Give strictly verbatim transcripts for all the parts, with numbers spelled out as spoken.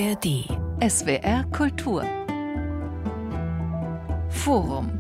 R D. S W R Kultur. Forum.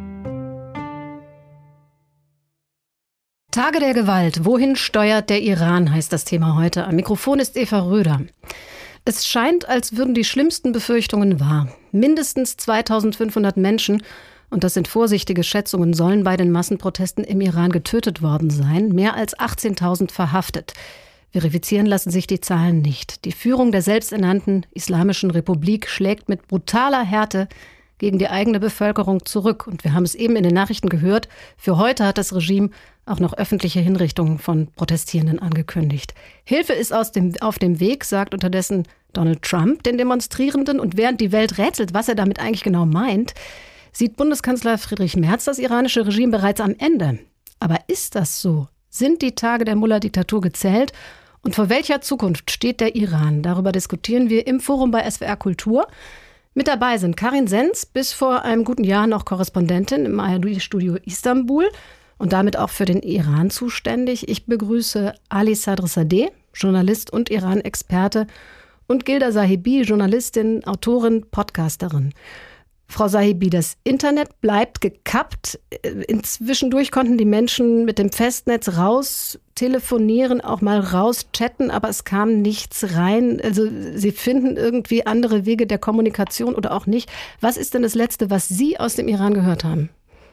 Tage der Gewalt. Wohin steuert der Iran, heißt das Thema heute. Am Mikrofon ist Eva Röder. Es scheint, als würden die schlimmsten Befürchtungen wahr. Mindestens zweitausendfünfhundert Menschen, und das sind vorsichtige Schätzungen, sollen bei den Massenprotesten im Iran getötet worden sein. Mehr als achtzehntausend verhaftet. Verifizieren lassen sich die Zahlen nicht. Die Führung der selbsternannten Islamischen Republik schlägt mit brutaler Härte gegen die eigene Bevölkerung zurück. Und wir haben es eben in den Nachrichten gehört, für heute hat das Regime auch noch öffentliche Hinrichtungen von Protestierenden angekündigt. Hilfe ist aus dem, auf dem Weg, sagt unterdessen Donald Trump den Demonstrierenden. Und während die Welt rätselt, was er damit eigentlich genau meint, sieht Bundeskanzler Friedrich Merz das iranische Regime bereits am Ende. Aber ist das so? Sind die Tage der Mullah-Diktatur gezählt? Und vor welcher Zukunft steht der Iran? Darüber diskutieren wir im Forum bei S W R Kultur. Mit dabei sind Karin Senz, bis vor einem guten Jahr noch Korrespondentin im A R D-Studio Istanbul und damit auch für den Iran zuständig. Ich begrüße Ali Sadrzadeh, Journalist und Iran-Experte, und Gilda Sahibi, Journalistin, Autorin, Podcasterin. Frau Sahibi, das Internet bleibt gekappt. Inzwischendurch konnten die Menschen mit dem Festnetz raus telefonieren, auch mal raus chatten, aber es kam nichts rein. Also Sie finden irgendwie andere Wege der Kommunikation oder auch nicht. Was ist denn das Letzte, was Sie aus dem Iran gehört haben?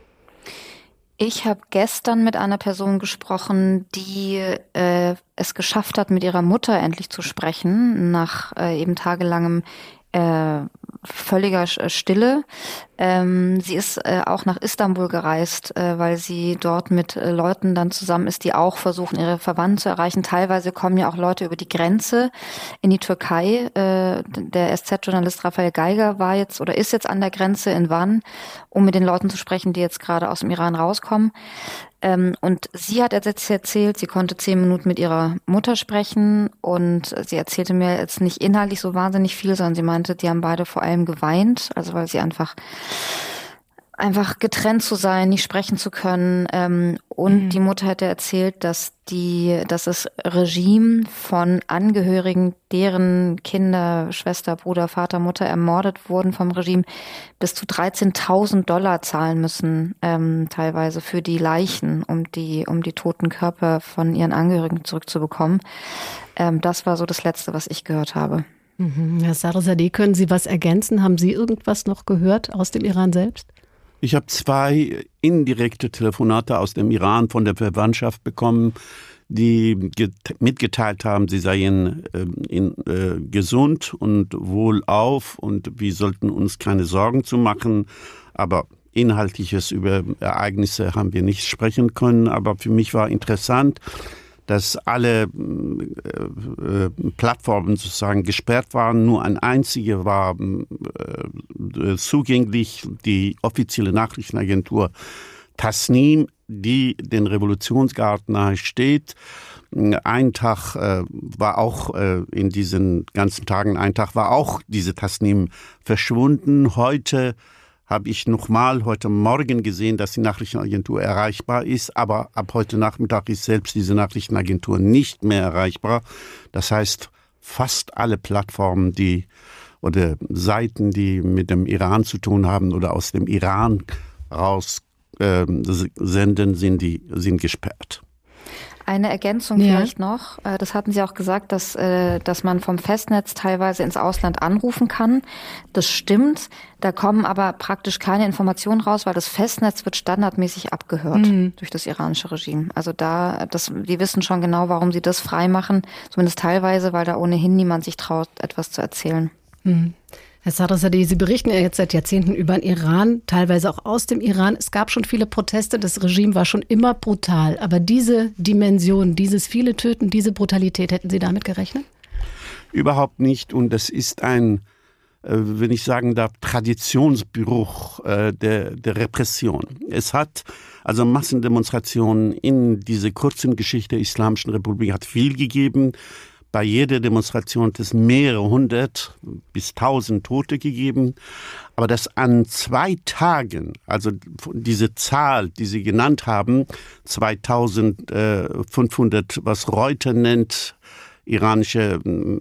Ich habe gestern mit einer Person gesprochen, die äh, es geschafft hat, mit ihrer Mutter endlich zu sprechen, nach äh, eben tagelangem äh, völliger Stille. Ähm, sie ist äh, auch nach Istanbul gereist, äh, weil sie dort mit äh, Leuten dann zusammen ist, die auch versuchen, ihre Verwandten zu erreichen. Teilweise kommen ja auch Leute über die Grenze in die Türkei. Äh, der S Z-Journalist Raphael Geiger war jetzt oder ist jetzt an der Grenze in Van, um mit den Leuten zu sprechen, die jetzt gerade aus dem Iran rauskommen. Ähm, und sie hat jetzt erzählt, sie konnte zehn Minuten mit ihrer Mutter sprechen und sie erzählte mir jetzt nicht inhaltlich so wahnsinnig viel, sondern sie meinte, die haben beide vor allem geweint, also weil sie einfach einfach getrennt zu sein, nicht sprechen zu können. Ähm, und mhm. die Mutter hätte erzählt, dass die, dass das Regime von Angehörigen, deren Kinder, Schwester, Bruder, Vater, Mutter ermordet wurden vom Regime, bis zu dreizehntausend Dollar zahlen müssen, ähm, teilweise für die Leichen, um die, um die toten Körper von ihren Angehörigen zurückzubekommen. Ähm, das war so das Letzte, was ich gehört habe. Mhm. Herr Sadrzadeh, können Sie was ergänzen? Haben Sie irgendwas noch gehört aus dem Iran selbst? Ich habe zwei indirekte Telefonate aus dem Iran von der Verwandtschaft bekommen, die get- mitgeteilt haben, sie seien äh, in, äh, gesund und wohlauf und wir sollten uns keine Sorgen zu machen. Aber Inhaltliches über Ereignisse haben wir nicht sprechen können. Aber für mich war interessant, dass alle äh, Plattformen sozusagen gesperrt waren. Nur ein einziger war äh, zugänglich, die offizielle Nachrichtenagentur Tasnim, die den Revolutionsgarden nahe steht. Ein Tag äh, war auch äh, in diesen ganzen Tagen, ein Tag war auch diese Tasnim verschwunden. Heute habe ich nochmal heute Morgen gesehen, dass die Nachrichtenagentur erreichbar ist, aber ab heute Nachmittag ist selbst diese Nachrichtenagentur nicht mehr erreichbar. Das heißt, fast alle Plattformen, die oder Seiten, die mit dem Iran zu tun haben oder aus dem Iran raus äh, senden, sind die sind gesperrt. Eine Ergänzung ja. vielleicht noch. Das hatten Sie auch gesagt, dass, dass man vom Festnetz teilweise ins Ausland anrufen kann. Das stimmt. Da kommen aber praktisch keine Informationen raus, weil das Festnetz wird standardmäßig abgehört mhm. durch das iranische Regime. Also da, das, die wissen schon genau, warum sie das frei machen, zumindest teilweise, weil da ohnehin niemand sich traut, etwas zu erzählen. Mhm. Herr Sadrzadeh, Sie berichten ja jetzt seit Jahrzehnten über den Iran, teilweise auch aus dem Iran. Es gab schon viele Proteste, das Regime war schon immer brutal. Aber diese Dimension, dieses viele Töten, diese Brutalität, hätten Sie damit gerechnet? Überhaupt nicht. Und das ist ein, wenn ich sagen darf, Traditionsbruch der, der Repression. Es hat also Massendemonstrationen in dieser kurzen Geschichte der Islamischen Republik hat viel gegeben. Bei jeder Demonstration hat es mehrere hundert bis tausend Tote gegeben. Aber dass an zwei Tagen, also diese Zahl, die Sie genannt haben, zweitausendfünfhundert, was Reuter nennt, iranische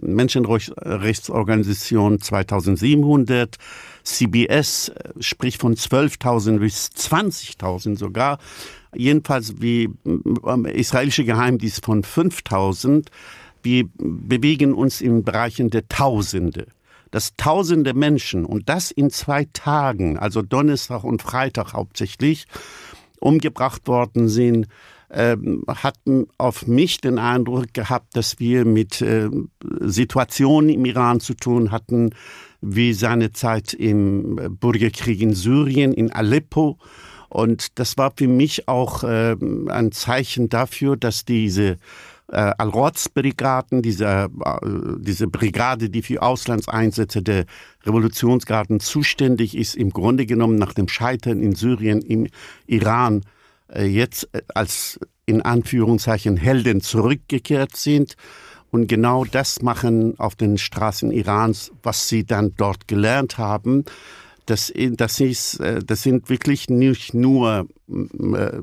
Menschenrechtsorganisation zweitausendsiebenhundert. C B S spricht von zwölftausend bis zwanzigtausend sogar. Jedenfalls wie israelische Geheimdienst von fünftausend. Wir bewegen uns in Bereichen der Tausende. Dass Tausende Menschen, und das in zwei Tagen, also Donnerstag und Freitag hauptsächlich, umgebracht worden sind, äh, hat auf mich den Eindruck gehabt, dass wir mit äh, Situationen im Iran zu tun hatten, wie seinerzeit im Bürgerkrieg in Syrien, in Aleppo. Und das war für mich auch äh, ein Zeichen dafür, dass diese äh, Al-Quds-Brigaden, diese, äh, diese Brigade, die für Auslandseinsätze der Revolutionsgarden zuständig ist, im Grunde genommen nach dem Scheitern in Syrien, im Iran, äh, jetzt als in Anführungszeichen Helden zurückgekehrt sind. Und genau das machen auf den Straßen Irans, was sie dann dort gelernt haben. Das, das, ist, das sind wirklich nicht nur äh,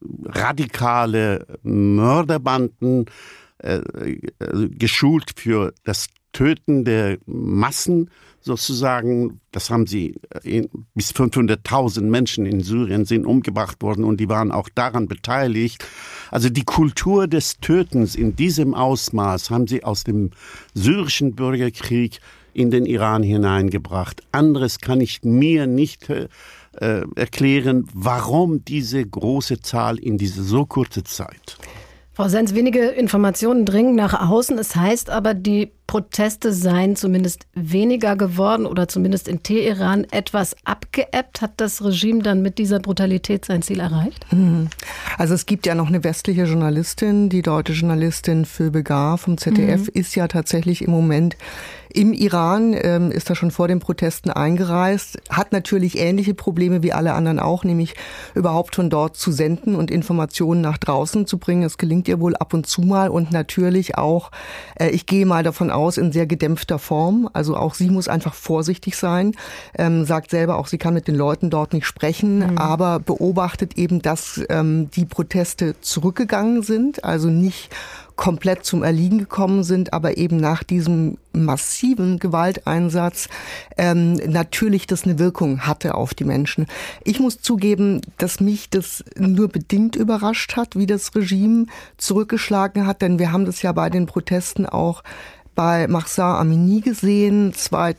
radikale Mörderbanden, äh, geschult für das Töten der Massen sozusagen. Das haben sie, in, bis fünfhunderttausend Menschen in Syrien sind umgebracht worden und die waren auch daran beteiligt. Also die Kultur des Tötens in diesem Ausmaß haben sie aus dem syrischen Bürgerkrieg in den Iran hineingebracht. Anderes kann ich mir nicht äh, erklären, warum diese große Zahl in diese so kurze Zeit. Frau Senz, wenige Informationen dringen nach außen. Es heißt aber, die Proteste seien zumindest weniger geworden oder zumindest in Teheran etwas abgeebbt. Hat das Regime dann mit dieser Brutalität sein Ziel erreicht? Also es gibt ja noch eine westliche Journalistin, die deutsche Journalistin Fülbegar vom Z D F, mhm. ist ja tatsächlich im Moment im Iran, ähm, ist da schon vor den Protesten eingereist, hat natürlich ähnliche Probleme wie alle anderen auch, nämlich überhaupt von dort zu senden und Informationen nach draußen zu bringen. Es gelingt ihr wohl ab und zu mal und natürlich auch, äh, ich gehe mal davon aus, in sehr gedämpfter Form. Also auch sie muss einfach vorsichtig sein, ähm, sagt selber auch, sie kann mit den Leuten dort nicht sprechen, mhm. aber beobachtet eben, dass ähm, die Proteste zurückgegangen sind, also nicht komplett zum Erliegen gekommen sind, aber eben nach diesem massiven Gewalteinsatz ähm, natürlich das eine Wirkung hatte auf die Menschen. Ich muss zugeben, dass mich das nur bedingt überrascht hat, wie das Regime zurückgeschlagen hat, denn wir haben das ja bei den Protesten auch bei Mahsa Amini gesehen,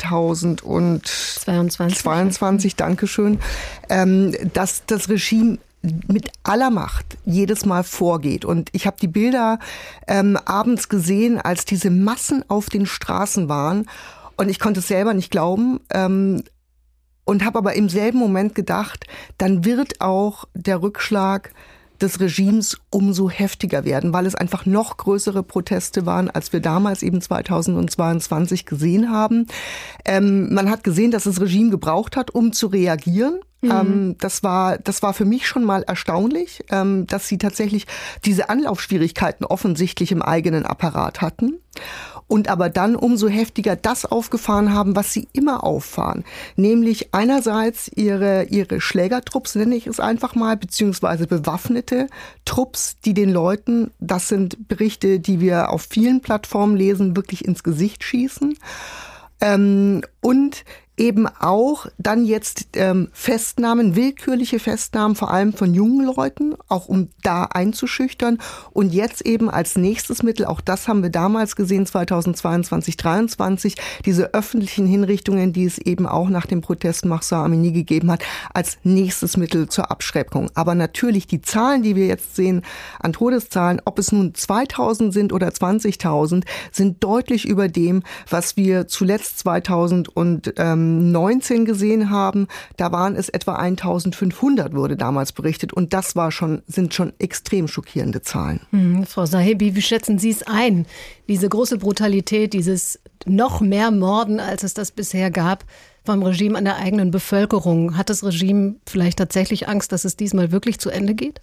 zweitausendzweiundzwanzig, zweiundzwanzig, Dankeschön, ähm, dass das Regime mit aller Macht jedes Mal vorgeht. Und ich habe die Bilder ähm, abends gesehen, als diese Massen auf den Straßen waren. Und ich konnte es selber nicht glauben. Ähm, und habe aber im selben Moment gedacht, dann wird auch der Rückschlag des Regimes umso heftiger werden, weil es einfach noch größere Proteste waren, als wir damals eben zweitausendzweiundzwanzig gesehen haben. Ähm, man hat gesehen, dass das Regime gebraucht hat, um zu reagieren. Mhm. Ähm, das war, das war für mich schon mal erstaunlich, ähm, dass sie tatsächlich diese Anlaufschwierigkeiten offensichtlich im eigenen Apparat hatten. Und aber dann umso heftiger das aufgefahren haben, was sie immer auffahren. Nämlich einerseits ihre, ihre Schlägertrupps, nenne ich es einfach mal, beziehungsweise bewaffnete Trupps, die den Leuten, das sind Berichte, die wir auf vielen Plattformen lesen, wirklich ins Gesicht schießen. Ähm, und eben auch dann jetzt ähm, Festnahmen, willkürliche Festnahmen, vor allem von jungen Leuten, auch um da einzuschüchtern. Und jetzt eben als nächstes Mittel, auch das haben wir damals gesehen, zweitausendzweiundzwanzig, dreiundzwanzig, diese öffentlichen Hinrichtungen, die es eben auch nach dem Protest Mahsa Amini gegeben hat, als nächstes Mittel zur Abschreckung. Aber natürlich die Zahlen, die wir jetzt sehen an Todeszahlen, ob es nun zweitausend sind oder zwanzigtausend, sind deutlich über dem, was wir zuletzt zweitausendneunzehn gesehen haben. Da waren es etwa eintausendfünfhundert, wurde damals berichtet. Und das war schon, sind schon extrem schockierende Zahlen. Hm, Frau Sahibi, wie schätzen Sie es ein? Diese große Brutalität, dieses noch mehr Morden, als es das bisher gab, vom Regime an der eigenen Bevölkerung. Hat das Regime vielleicht tatsächlich Angst, dass es diesmal wirklich zu Ende geht?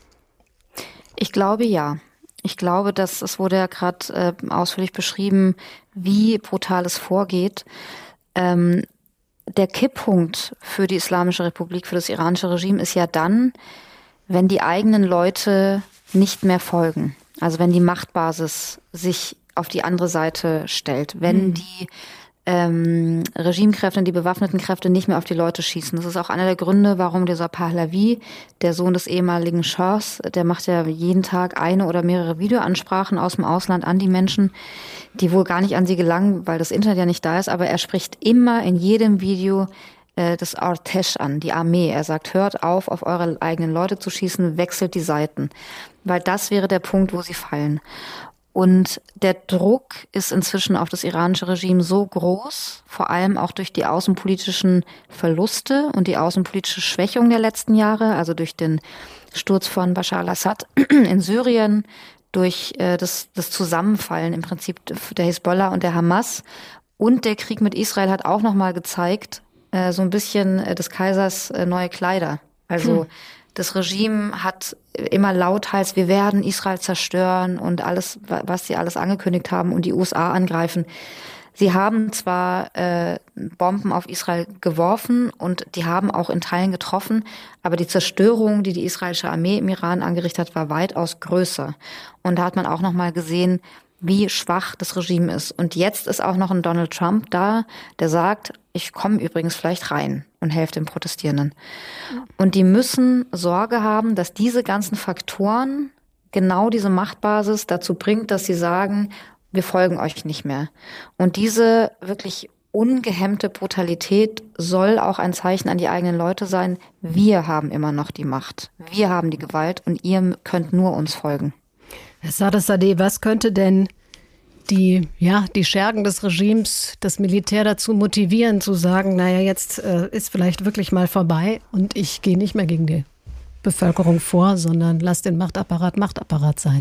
Ich glaube, ja. Ich glaube, dass es wurde ja gerade äh, ausführlich beschrieben, wie brutal es vorgeht. Ähm, der Kipppunkt für die Islamische Republik, für das iranische Regime ist ja dann, wenn die eigenen Leute nicht mehr folgen. Also wenn die Machtbasis sich auf die andere Seite stellt, wenn mhm. die ähm, Regimekräfte, die bewaffneten Kräfte nicht mehr auf die Leute schießen. Das ist auch einer der Gründe, warum dieser Pahlavi, der Sohn des ehemaligen Schahs, der macht ja jeden Tag eine oder mehrere Videoansprachen aus dem Ausland an die Menschen, die wohl gar nicht an sie gelangen, weil das Internet ja nicht da ist, aber er spricht immer in jedem Video äh, das Artesh an, die Armee. Er sagt, hört auf, auf eure eigenen Leute zu schießen, wechselt die Seiten, weil das wäre der Punkt, wo sie fallen. Und der Druck ist inzwischen auf das iranische Regime so groß, vor allem auch durch die außenpolitischen Verluste und die außenpolitische Schwächung der letzten Jahre, also durch den Sturz von Bashar al-Assad in Syrien, durch äh, das, das Zusammenfallen im Prinzip der Hisbollah und der Hamas. Und der Krieg mit Israel hat auch nochmal gezeigt, äh, so ein bisschen äh, des Kaisers äh, neue Kleider. Also hm. das Regime hat immer lauthals, wir werden Israel zerstören und alles, was sie alles angekündigt haben und die U S A angreifen. Sie haben zwar äh, Bomben auf Israel geworfen und die haben auch in Teilen getroffen, aber die Zerstörung, die die israelische Armee im Iran angerichtet hat, war weitaus größer. Und da hat man auch nochmal gesehen, wie schwach das Regime ist. Und jetzt ist auch noch ein Donald Trump da, der sagt, ich komme übrigens vielleicht rein und helfe den Protestierenden. Und die müssen Sorge haben, dass diese ganzen Faktoren genau diese Machtbasis dazu bringt, dass sie sagen, wir folgen euch nicht mehr. Und diese wirklich ungehemmte Brutalität soll auch ein Zeichen an die eigenen Leute sein. Wir haben immer noch die Macht. Wir haben die Gewalt und ihr könnt nur uns folgen. Herr Sadegh, was könnte denn die, ja, die Schergen des Regimes, das Militär dazu motivieren, zu sagen, naja, jetzt äh, ist vielleicht wirklich mal vorbei und ich gehe nicht mehr gegen die Bevölkerung vor, sondern lass den Machtapparat Machtapparat sein?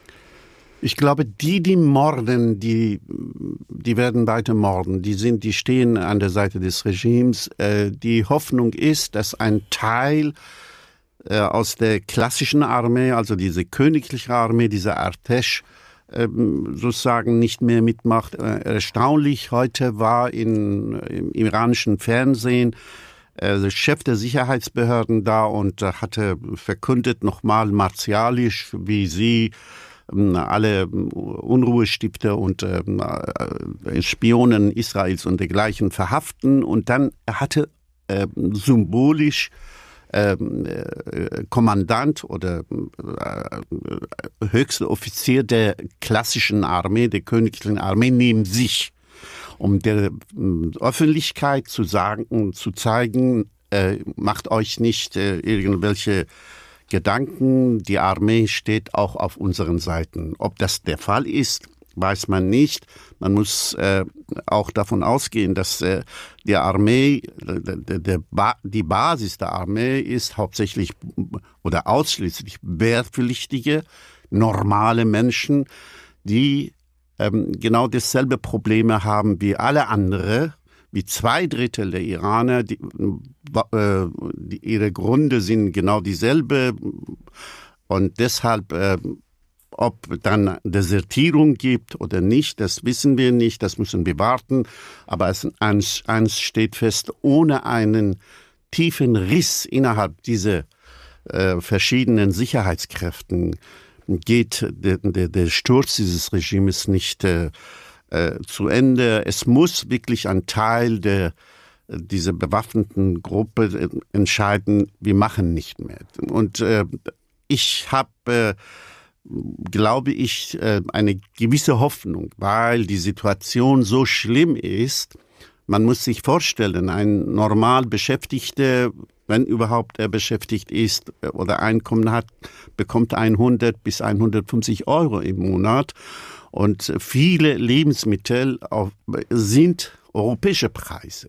Ich glaube, die, die morden, die, die werden weiter morden. Die sind, die stehen an der Seite des Regimes. Äh, die Hoffnung ist, dass ein Teil äh, aus der klassischen Armee, also diese königliche Armee, dieser Artesh, äh, sozusagen nicht mehr mitmacht. Äh, erstaunlich, heute war in, im iranischen Fernsehen äh, der Chef der Sicherheitsbehörden da und äh, hatte verkündet nochmal martialisch, wie sie alle Unruhestifter und äh, Spionen Israels und dergleichen verhaften. Und dann hatte äh, symbolisch äh, Kommandant oder äh, höchster Offizier der klassischen Armee, der königlichen Armee, neben sich, um der äh, Öffentlichkeit zu sagen, zu zeigen, äh, macht euch nicht äh, irgendwelche Gedanken, die Armee steht auch auf unseren Seiten. Ob das der Fall ist, weiß man nicht. Man muss äh, auch davon ausgehen, dass äh, die Armee, der, der, ba- die Basis der Armee ist hauptsächlich oder ausschließlich wehrpflichtige, normale Menschen, die ähm, genau dasselbe Probleme haben wie alle anderen. Wie zwei Drittel der Iraner, die, äh, die, ihre Gründe sind genau dieselbe. Und deshalb, äh, ob dann Desertierung gibt oder nicht, das wissen wir nicht, das müssen wir warten. Aber es, eins, eins steht fest, ohne einen tiefen Riss innerhalb dieser äh, verschiedenen Sicherheitskräften geht der, der, der Sturz dieses Regimes nicht äh, zu Ende. Es muss wirklich ein Teil der dieser bewaffneten Gruppe entscheiden, wir machen nicht mehr. Und äh, ich habe, äh, glaube ich, äh, eine gewisse Hoffnung, weil die Situation so schlimm ist. Man muss sich vorstellen, ein normal Beschäftigter, wenn überhaupt er beschäftigt ist oder Einkommen hat, bekommt hundert bis hundertfünfzig Euro im Monat. Und viele Lebensmittel sind europäische Preise.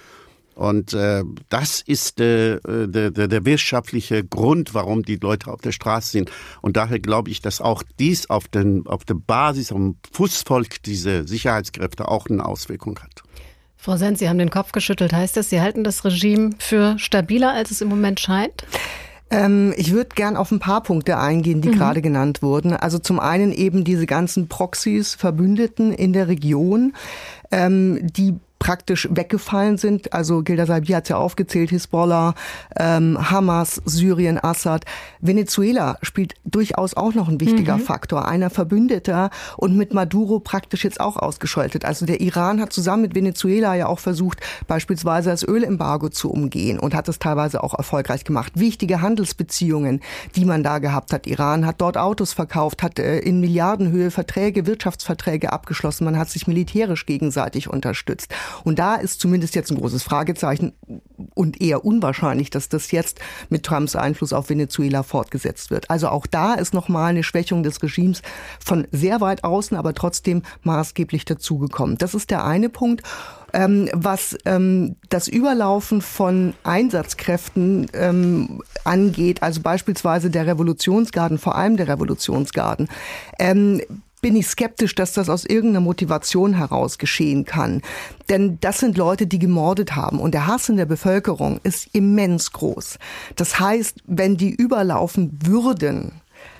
Und äh, das ist äh, der, der, der wirtschaftliche Grund, warum die Leute auf der Straße sind. Und daher glaube ich, dass auch dies auf, den, auf der Basis, am Fußvolk dieser Sicherheitskräfte auch eine Auswirkung hat. Frau Senz, Sie haben den Kopf geschüttelt. Heißt das, Sie halten das Regime für stabiler, als es im Moment scheint? Ähm, ich würde gern auf ein paar Punkte eingehen, die mhm. gerade genannt wurden. Also zum einen eben diese ganzen Proxys, Verbündeten in der Region, ähm, die praktisch weggefallen sind. Also Gilda Saïbi hat es ja aufgezählt, Hisbollah, ähm, Hamas, Syrien, Assad. Venezuela spielt durchaus auch noch ein wichtiger mhm. Faktor, einer Verbündeter und mit Maduro praktisch jetzt auch ausgeschaltet. Also der Iran hat zusammen mit Venezuela ja auch versucht, beispielsweise das Ölembargo zu umgehen und hat es teilweise auch erfolgreich gemacht. Wichtige Handelsbeziehungen, die man da gehabt hat. Iran hat dort Autos verkauft, hat äh, in Milliardenhöhe Verträge, Wirtschaftsverträge abgeschlossen. Man hat sich militärisch gegenseitig unterstützt. Und da ist zumindest jetzt ein großes Fragezeichen und eher unwahrscheinlich, dass das jetzt mit Trumps Einfluss auf Venezuela fortgesetzt wird. Also auch da ist nochmal eine Schwächung des Regimes von sehr weit außen, aber trotzdem maßgeblich dazugekommen. Das ist der eine Punkt. Ähm, was ähm, das Überlaufen von Einsatzkräften ähm, angeht, also beispielsweise der Revolutionsgarden, vor allem der Revolutionsgarden, ähm, bin ich skeptisch, dass das aus irgendeiner Motivation heraus geschehen kann. Denn das sind Leute, die gemordet haben. Und der Hass in der Bevölkerung ist immens groß. Das heißt, wenn die überlaufen würden,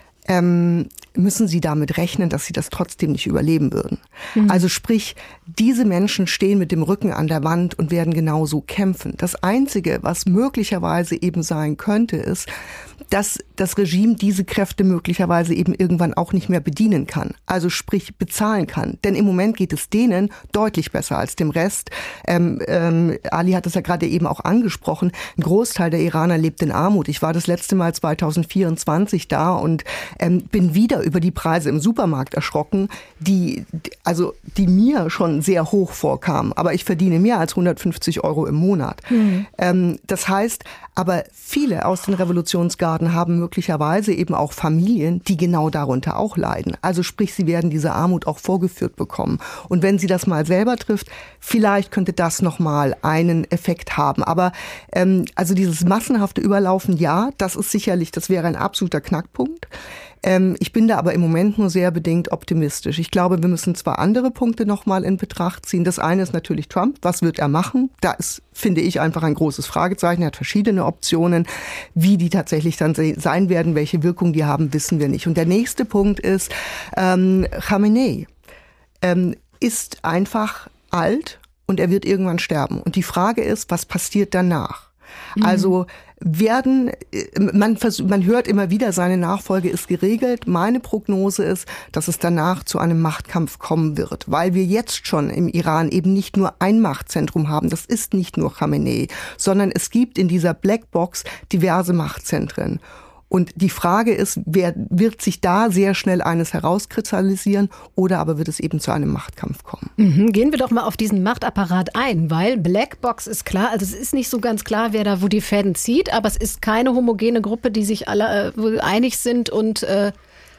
ähm, müssen sie damit rechnen, dass sie das trotzdem nicht überleben würden. Mhm. Also sprich, diese Menschen stehen mit dem Rücken an der Wand und werden genauso kämpfen. Das Einzige, was möglicherweise eben sein könnte, ist, dass das Regime diese Kräfte möglicherweise eben irgendwann auch nicht mehr bedienen kann. Also sprich bezahlen kann. Denn im Moment geht es denen deutlich besser als dem Rest. Ähm, ähm, Ali hat es ja gerade eben auch angesprochen. Ein Großteil der Iraner lebt in Armut. Ich war das letzte Mal zwanzig vierundzwanzig da und ähm, bin wieder über die Preise im Supermarkt erschrocken, die, also, die mir schon sehr hoch vorkamen. Aber ich verdiene mehr als hundertfünfzig Euro im Monat. Mhm. Ähm, das heißt, aber viele aus den Revolutionsgarden haben möglicherweise eben auch Familien, die genau darunter auch leiden. Also sprich, sie werden diese Armut auch vorgeführt bekommen. Und wenn sie das mal selber trifft, vielleicht könnte das nochmal einen Effekt haben. Aber ähm, also dieses massenhafte Überlaufen, ja, das ist sicherlich, das wäre ein absoluter Knackpunkt. Ähm, ich bin da aber im Moment nur sehr bedingt optimistisch. Ich glaube, wir müssen zwar andere Punkte nochmal in Betracht ziehen. Das eine ist natürlich Trump. Was wird er machen? Da ist, finde ich, einfach ein großes Fragezeichen. Er hat verschiedene Optionen. Wie die tatsächlich dann sein werden, welche Wirkung die haben, wissen wir nicht. Und der nächste Punkt ist, ähm, Khamenei ähm, ist einfach alt und er wird irgendwann sterben. Und die Frage ist, was passiert danach? Mhm. Also werden, man, versucht, man hört immer wieder, seine Nachfolge ist geregelt. Meine Prognose ist, dass es danach zu einem Machtkampf kommen wird, weil wir jetzt schon im Iran eben nicht nur ein Machtzentrum haben, das ist nicht nur Khamenei, sondern es gibt in dieser Blackbox diverse Machtzentren. Und die Frage ist, wer wird sich da sehr schnell eines herauskristallisieren oder aber wird es eben zu einem Machtkampf kommen? Mhm. Gehen wir doch mal auf diesen Machtapparat ein, weil Blackbox ist klar, also es ist nicht so ganz klar, wer da wo die Fäden zieht, aber es ist keine homogene Gruppe, die sich alle äh, einig sind und äh,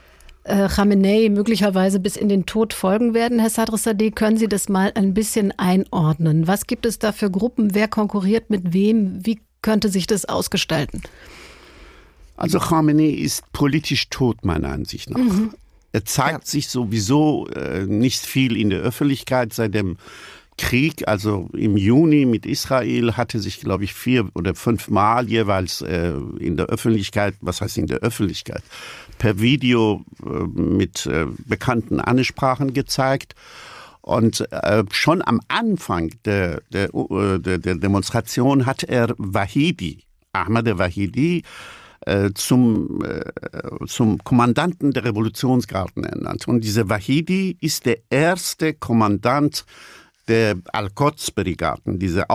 äh, Khamenei möglicherweise bis in den Tod folgen werden. Herr Sadr-Sadeh, können Sie das mal ein bisschen einordnen? Was gibt es da für Gruppen? Wer konkurriert mit wem? Wie könnte sich das ausgestalten? Also Khamenei ist politisch tot, meiner Ansicht nach. Mhm. Er zeigt ja. sich sowieso äh, nicht viel in der Öffentlichkeit seit dem Krieg. Also im Juni mit Israel hatte sich, glaube ich, vier oder fünf Mal jeweils äh, in der Öffentlichkeit, was heißt in der Öffentlichkeit, per Video äh, mit äh, bekannten Ansprachen gezeigt. Und äh, schon am Anfang der, der, der, der Demonstration hat er Wahidi, Ahmad Wahidi, Zum, zum Kommandanten der Revolutionsgarden ernannt. Und dieser Wahidi ist der erste Kommandant der Al-Quds-Brigaden, diese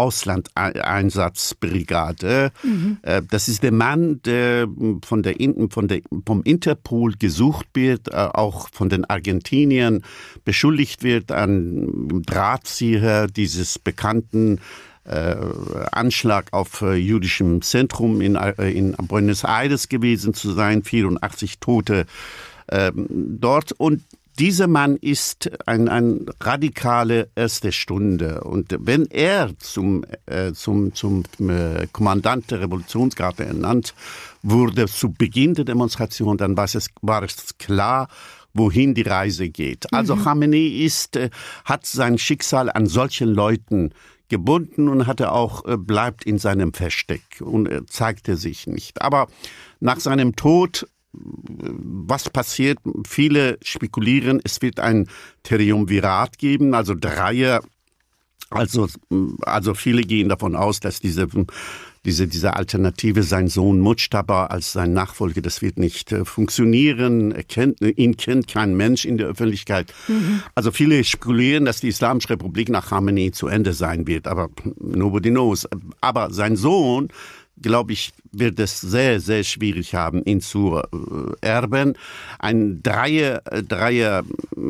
Auslandeinsatzbrigade. Mhm. Das ist der Mann, der von der, von der, vom Interpol gesucht wird, auch von den Argentiniern beschuldigt wird, an Drahtzieher dieses bekannten Äh, Anschlag auf äh, jüdischem Zentrum in, äh, in Buenos Aires gewesen zu sein, vierundachtzig Tote äh, dort. Und dieser Mann ist ein, ein radikale erste Stunde. Und wenn er zum, äh, zum, zum äh, Kommandant der Revolutionsgarde ernannt wurde zu Beginn der Demonstration, dann war es, war es klar, wohin die Reise geht. Also mhm. Khamenei ist, äh, hat sein Schicksal an solchen Leuten gebunden und hatte auch, äh, bleibt in seinem Versteck und äh, zeigte sich nicht. Aber nach seinem Tod, was passiert? Viele spekulieren, es wird ein Triumvirat geben, also Dreier Also, also viele gehen davon aus, dass diese, diese, diese Alternative, sein Sohn Mujtaba als sein Nachfolger, das wird nicht äh, funktionieren. Er kennt, ihn kennt kein Mensch in der Öffentlichkeit. Mhm. Also viele spekulieren, dass die Islamische Republik nach Khamenei zu Ende sein wird, aber nobody knows. Aber sein Sohn, glaube ich, wird es sehr, sehr schwierig haben, ihn zu äh, erben. Ein Dreier, Dreier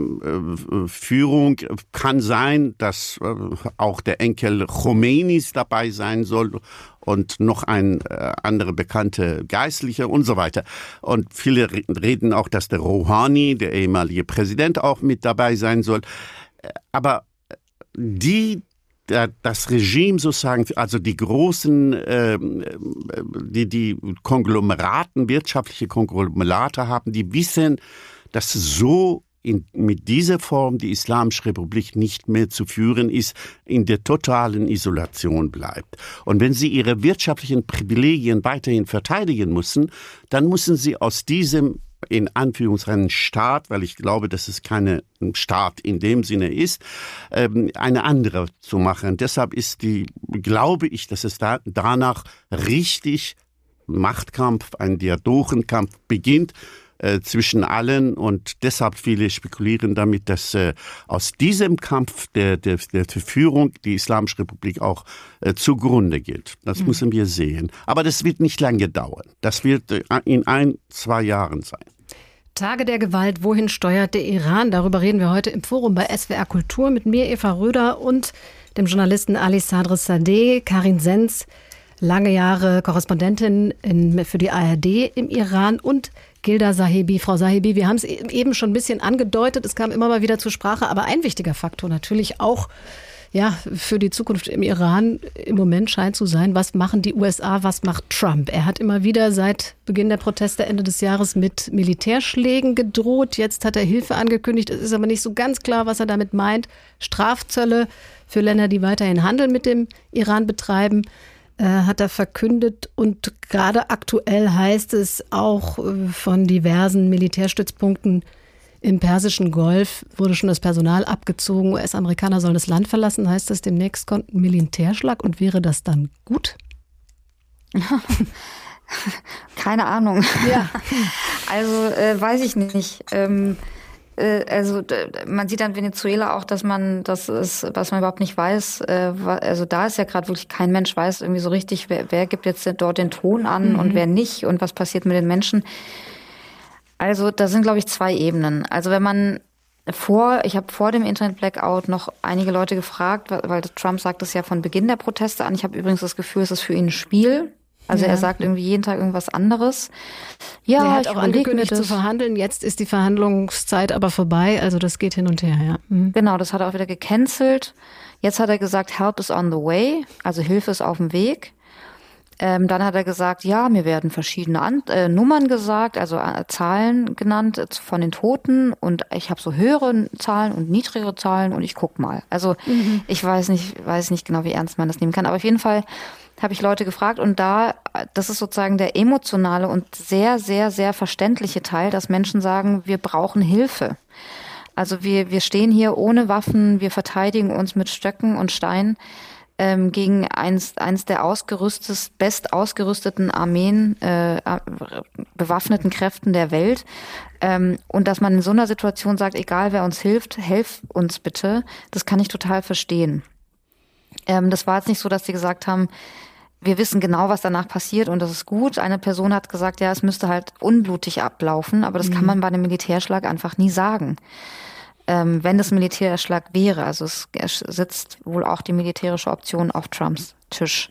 äh, Führung kann sein, dass äh, auch der Enkel Khomeinis dabei sein soll und noch ein äh, andere bekannte Geistliche und so weiter. Und viele reden auch, dass der Rouhani, der ehemalige Präsident, auch mit dabei sein soll. Aber die das Regime sozusagen, also die großen, äh, die, die Konglomeraten, wirtschaftliche Konglomerate haben, die wissen, dass so in, mit dieser Form die Islamische Republik nicht mehr zu führen ist, in der totalen Isolation bleibt. Und wenn sie ihre wirtschaftlichen Privilegien weiterhin verteidigen müssen, dann müssen sie aus diesem in Anführungszeichen Staat, weil ich glaube, dass es kein Staat in dem Sinne ist, eine andere zu machen. Deshalb ist die, glaube ich, dass es da, danach richtig Machtkampf, ein Diadochenkampf beginnt äh, zwischen allen und deshalb viele spekulieren damit, dass äh, aus diesem Kampf der, der, der Führung die Islamische Republik auch äh, zugrunde geht. Das mhm. müssen wir sehen. Aber das wird nicht lange dauern. Das wird äh, in ein, zwei Jahren sein. Tage der Gewalt, wohin steuert der Iran? Darüber reden wir heute im Forum bei S W R Kultur mit mir, Eva Röder, und dem Journalisten Ali Sadr-Sadeh. Karin Senz, lange Jahre Korrespondentin in, für die A R D im Iran, und Gilda Sahibi. Frau Sahibi, wir haben es eben schon ein bisschen angedeutet, es kam immer mal wieder zur Sprache, aber ein wichtiger Faktor natürlich auch, ja, für die Zukunft im Iran im Moment scheint zu sein, was machen die U S A, was macht Trump? Er hat immer wieder seit Beginn der Proteste Ende des Jahres mit Militärschlägen gedroht. Jetzt hat er Hilfe angekündigt. Es ist aber nicht so ganz klar, was er damit meint. Strafzölle für Länder, die weiterhin Handel mit dem Iran betreiben, äh, hat er verkündet. Und gerade aktuell heißt es auch äh, von diversen Militärstützpunkten im Persischen Golf wurde schon das Personal abgezogen. U S-Amerikaner sollen das Land verlassen. Heißt das, demnächst kommt ein Militärschlag, und wäre das dann gut? Keine Ahnung. Ja. Also äh, weiß ich nicht. Ähm, äh, also d- man sieht an Venezuela auch, dass man, das ist, was man überhaupt nicht weiß. Äh, also da ist ja gerade wirklich kein Mensch weiß irgendwie so richtig, wer, wer gibt jetzt dort den Ton an mhm. und wer nicht und was passiert mit den Menschen. Also da sind, glaube ich, zwei Ebenen. Also wenn man vor, ich habe vor dem Internet-Blackout noch einige Leute gefragt, weil Trump sagt es ja von Beginn der Proteste an. Ich habe übrigens das Gefühl, es ist für ihn ein Spiel. Also ja. Er sagt irgendwie jeden Tag irgendwas anderes. Ja, er hat ich auch angekündigt zu verhandeln. Jetzt ist die Verhandlungszeit aber vorbei. Also das geht hin und her, ja. Mhm. Genau, das hat er auch wieder gecancelt. Jetzt hat er gesagt, help is on the way. Also Hilfe ist auf dem Weg. Ähm, dann hat er gesagt, ja, mir werden verschiedene An- äh, Nummern gesagt, also äh, Zahlen genannt äh, von den Toten, und ich habe so höhere Zahlen und niedrigere Zahlen und ich guck mal. Also mhm. ich weiß nicht, weiß nicht genau, wie ernst man das nehmen kann, aber auf jeden Fall habe ich Leute gefragt, und da, das ist sozusagen der emotionale und sehr, sehr, sehr verständliche Teil, dass Menschen sagen, wir brauchen Hilfe. Also wir, wir stehen hier ohne Waffen, wir verteidigen uns mit Stöcken und Steinen ähm, gegen eins, eins der ausgerüstet, best ausgerüsteten Armeen, äh, bewaffneten Kräften der Welt. Ähm, und dass man in so einer Situation sagt, egal wer uns hilft, helf uns bitte, das kann ich total verstehen. Ähm, das war jetzt nicht so, dass sie gesagt haben, wir wissen genau, was danach passiert und das ist gut. Eine Person hat gesagt, ja, es müsste halt unblutig ablaufen, aber das mhm. kann man bei einem Militärschlag einfach nie sagen. Ähm, wenn das Militärschlag wäre, also es, es sitzt wohl auch die militärische Option auf Trumps Tisch.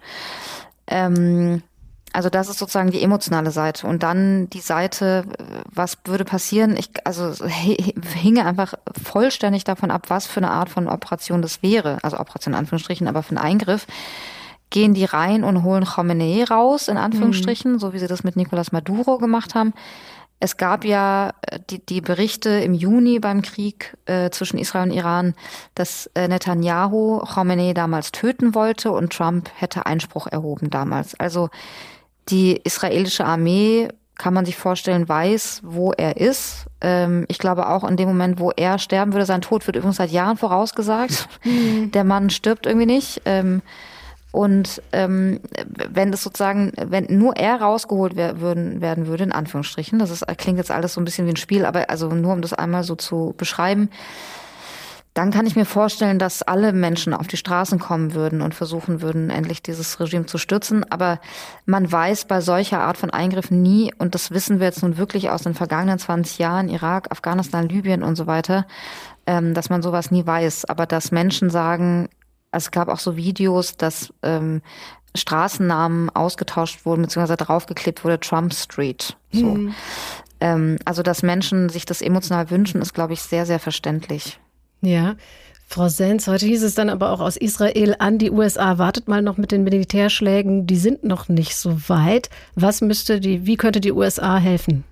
Ähm, also das ist sozusagen die emotionale Seite. Und dann die Seite, was würde passieren? Ich, also hinge einfach vollständig davon ab, was für eine Art von Operation das wäre. Also Operation in Anführungsstrichen, aber für einen Eingriff. Gehen die rein und holen Khamenei raus, in Anführungsstrichen, mhm. so wie sie das mit Nicolás Maduro gemacht haben. Es gab ja die, die Berichte im Juni beim Krieg äh, zwischen Israel und Iran, dass äh, Netanyahu Khamenei damals töten wollte und Trump hätte Einspruch erhoben damals. Also die israelische Armee kann man sich vorstellen, weiß, wo er ist. Ähm, ich glaube auch in dem Moment, wo er sterben würde, sein Tod wird übrigens seit Jahren vorausgesagt. Mhm. Der Mann stirbt irgendwie nicht. Ähm, und ähm, wenn das sozusagen, wenn nur er rausgeholt wer- würden, werden würde, in Anführungsstrichen, das ist, klingt jetzt alles so ein bisschen wie ein Spiel, aber also nur um das einmal so zu beschreiben, dann kann ich mir vorstellen, dass alle Menschen auf die Straßen kommen würden und versuchen würden, endlich dieses Regime zu stürzen. Aber man weiß bei solcher Art von Eingriffen nie, und das wissen wir jetzt nun wirklich aus den vergangenen zwanzig Jahren, Irak, Afghanistan, Libyen und so weiter, ähm, dass man sowas nie weiß. Aber dass Menschen sagen, es gab auch so Videos, dass ähm, Straßennamen ausgetauscht wurden, beziehungsweise draufgeklebt wurde, Trump Street. So. Mhm. Ähm, also, dass Menschen sich das emotional wünschen, ist, glaube ich, sehr, sehr verständlich. Ja, Frau Senz, heute hieß es dann aber auch aus Israel an, die U S A wartet mal noch mit den Militärschlägen, die sind noch nicht so weit. Was müsste die, wie könnte die U S A helfen?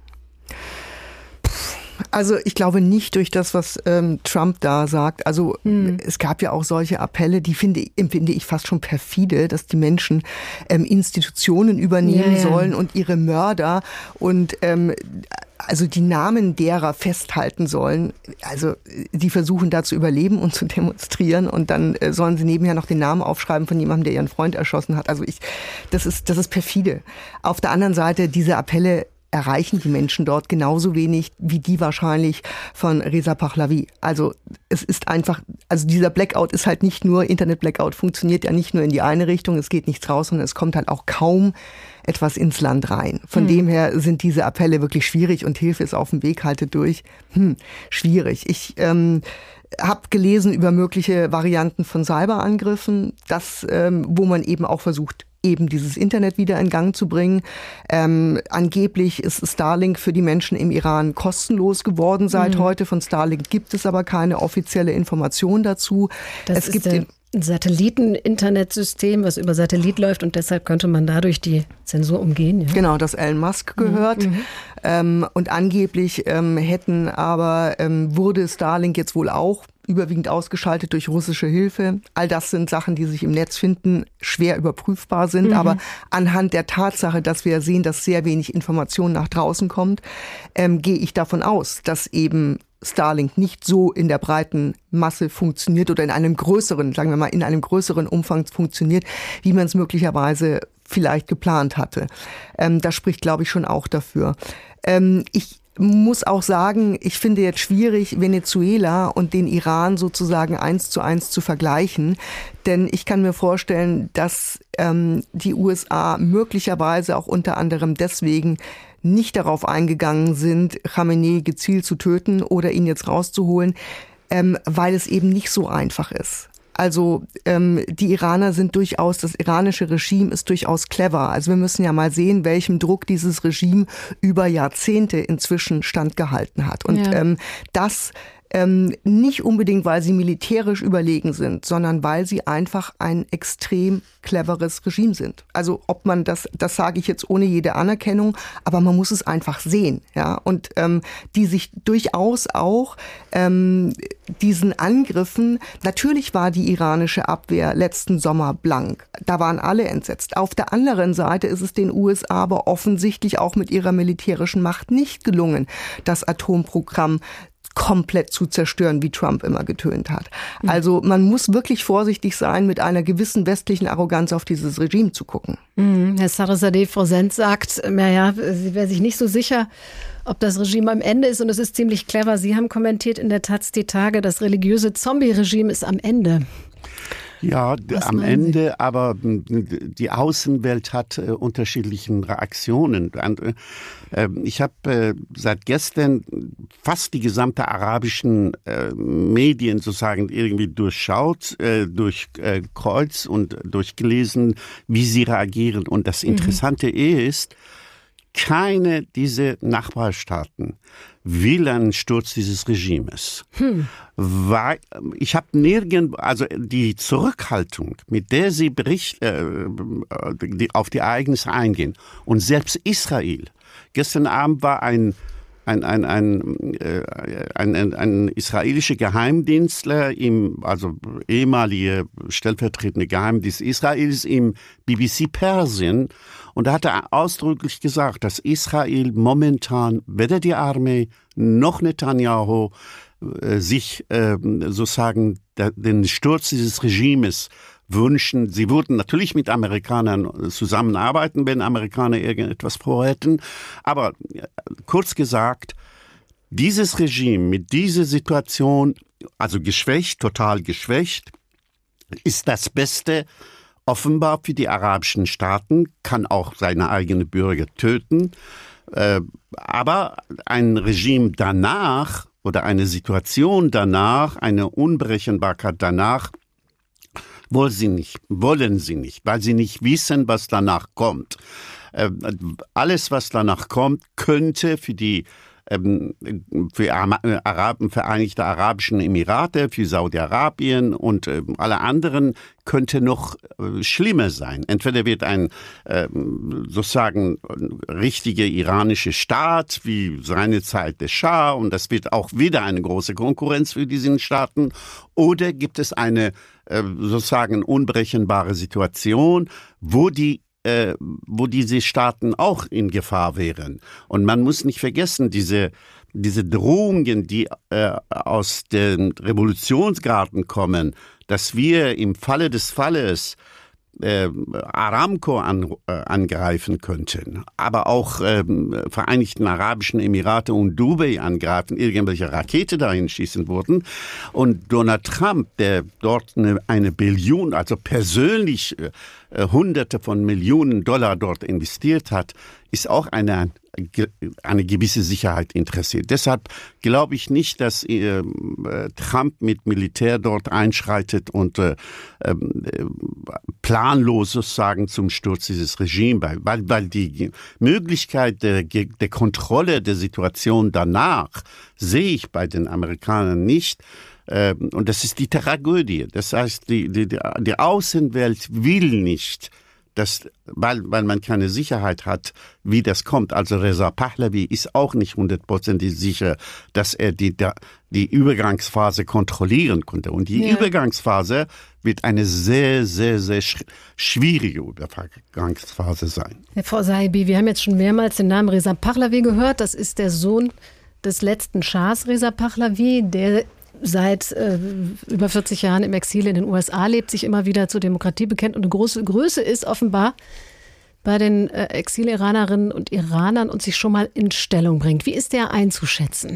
Also ich glaube nicht durch das, was ähm, Trump da sagt. Also hm. es gab ja auch solche Appelle, die finde, empfinde ich fast schon perfide, dass die Menschen ähm, Institutionen übernehmen yeah. sollen und ihre Mörder und ähm, also die Namen derer festhalten sollen. Also die versuchen da zu überleben und zu demonstrieren und dann äh, sollen sie nebenher noch den Namen aufschreiben von jemandem, der ihren Freund erschossen hat. Also ich, das ist, das ist perfide. Auf der anderen Seite, diese Appelle erreichen die Menschen dort genauso wenig wie die wahrscheinlich von Reza Pahlavi. Also es ist einfach, also dieser Blackout ist halt nicht nur, Internet-Blackout funktioniert ja nicht nur in die eine Richtung, es geht nichts raus, sondern es kommt halt auch kaum etwas ins Land rein. Von hm. dem her sind diese Appelle wirklich schwierig und Hilfe ist auf dem Weg, haltet durch. Hm, schwierig. Ich ähm, habe gelesen über mögliche Varianten von Cyberangriffen, das, ähm, wo man eben auch versucht, eben dieses Internet wieder in Gang zu bringen. Ähm, angeblich ist Starlink für die Menschen im Iran kostenlos geworden seit mhm. heute. Von Starlink gibt es aber keine offizielle Information dazu. Das es ist gibt ein Satelliten-Internetsystem, was über Satellit läuft und deshalb könnte man dadurch die Zensur umgehen. Ja? Genau, das Elon Musk gehört. Mhm. Ähm, und angeblich ähm, hätten aber, ähm, wurde Starlink jetzt wohl auch überwiegend ausgeschaltet durch russische Hilfe. All das sind Sachen, die sich im Netz finden, schwer überprüfbar sind. Mhm. Aber anhand der Tatsache, dass wir sehen, dass sehr wenig Information nach draußen kommt, ähm, gehe ich davon aus, dass eben Starlink nicht so in der breiten Masse funktioniert oder in einem größeren, sagen wir mal, in einem größeren Umfang funktioniert, wie man es möglicherweise vielleicht geplant hatte. Ähm, das spricht, glaube ich, schon auch dafür. Ähm, ich muss auch sagen, ich finde jetzt schwierig, Venezuela und den Iran sozusagen eins zu eins zu vergleichen. Denn ich kann mir vorstellen, dass ähm, die U S A möglicherweise auch unter anderem deswegen nicht darauf eingegangen sind, Khamenei gezielt zu töten oder ihn jetzt rauszuholen, ähm, weil es eben nicht so einfach ist. Also ähm, die Iraner sind durchaus, das iranische Regime ist durchaus clever. Also wir müssen ja mal sehen, welchem Druck dieses Regime über Jahrzehnte inzwischen standgehalten hat. Und ja. ähm, das ähm, nicht unbedingt, weil sie militärisch überlegen sind, sondern weil sie einfach ein extrem cleveres Regime sind. Also ob man das, das sage ich jetzt ohne jede Anerkennung, aber man muss es einfach sehen, ja. Und ähm, die sich durchaus auch ähm, diesen Angriffen, natürlich war die iranische Abwehr letzten Sommer blank. Da waren alle entsetzt. Auf der anderen Seite ist es den U S A aber offensichtlich auch mit ihrer militärischen Macht nicht gelungen, das Atomprogramm komplett zu zerstören, wie Trump immer getönt hat. Also man muss wirklich vorsichtig sein, mit einer gewissen westlichen Arroganz auf dieses Regime zu gucken. Mhm. Herr Sarazadeh, Frau Senz sagt, naja, sie wäre sich nicht so sicher, ob das Regime am Ende ist und es ist ziemlich clever. Sie haben kommentiert in der Taz die Tage, das religiöse Zombie-Regime ist am Ende. Ja, Was am Ende, Sie? Aber die Außenwelt hat äh, unterschiedliche Reaktionen. Äh, ich habe äh, seit gestern fast die gesamte arabischen äh, Medien sozusagen irgendwie durchschaut, äh, durchkreuzt und durchgelesen, wie sie reagieren. Und das Interessante mhm. ist, keine dieser Nachbarstaaten will einen Sturz dieses Regimes. Hm. Weil, ich habe nirgend, also die Zurückhaltung, mit der sie Bericht, äh, die, auf die Ereignisse eingehen, und selbst Israel. Gestern Abend war ein ein, ein, ein, äh, ein, ein, ein israelischer Geheimdienstler, im, also ehemalige stellvertretende Geheimdienst Israels im B B C Persien. Und da hat er ausdrücklich gesagt, dass Israel momentan weder die Armee noch Netanyahu äh, sich äh, sozusagen der, den Sturz dieses Regimes wünschen. Sie würden natürlich mit Amerikanern zusammenarbeiten, wenn Amerikaner irgendetwas vorhätten. Aber kurz gesagt, dieses Regime mit dieser Situation, also geschwächt, total geschwächt, ist das Beste offenbar für die arabischen Staaten, kann auch seine eigenen Bürger töten. Aber ein Regime danach oder eine Situation danach, eine Unberechenbarkeit danach, wollen sie nicht, wollen sie nicht, weil sie nicht wissen, was danach kommt. Äh, alles, was danach kommt, könnte für die ähm, für Arab, Vereinigte Arabischen Emirate, für Saudi-Arabien und äh, alle anderen könnte noch äh, schlimmer sein. Entweder wird ein äh, sozusagen richtiger iranischer Staat wie seinerzeit der Schah, und das wird auch wieder eine große Konkurrenz für diesen Staaten, oder gibt es eine äh, sozusagen unberechenbare Situation, wo die Äh, wo diese Staaten auch in Gefahr wären. Und man muss nicht vergessen, diese, diese Drohungen, die äh, aus den Revolutionsgarten kommen, dass wir im Falle des Falles äh, Aramco an, äh, angreifen könnten, aber auch äh, Vereinigten Arabischen Emirate und Dubai angreifen, irgendwelche Rakete dahin schießen würden. Und Donald Trump, der dort eine, eine Billion, also persönlich äh, Hunderte von Millionen Dollar dort investiert hat, ist auch eine, eine gewisse Sicherheit interessiert. Deshalb glaube ich nicht, dass äh, Trump mit Militär dort einschreitet und äh, äh, planlos sozusagen zum Sturz dieses Regimes, weil, weil die Möglichkeit der, der Kontrolle der Situation danach sehe ich bei den Amerikanern nicht. Und das ist die Tragödie. Das heißt, die, die, die Außenwelt will nicht, dass, weil, weil man keine Sicherheit hat, wie das kommt. Also Reza Pahlavi ist auch nicht hundertprozentig sicher, dass er die, die Übergangsphase kontrollieren konnte. Und die ja. Übergangsphase wird eine sehr, sehr, sehr schwierige Übergangsphase sein. Herr Frau Sahibi, wir haben jetzt schon mehrmals den Namen Reza Pahlavi gehört. Das ist der Sohn des letzten Schahs Reza Pahlavi, der seit äh, über vierzig Jahren im Exil in den U S A lebt, sich immer wieder zur Demokratie bekennt und eine große Größe ist offenbar bei den äh, Exil-Iranerinnen und Iranern und sich schon mal in Stellung bringt. Wie ist der einzuschätzen?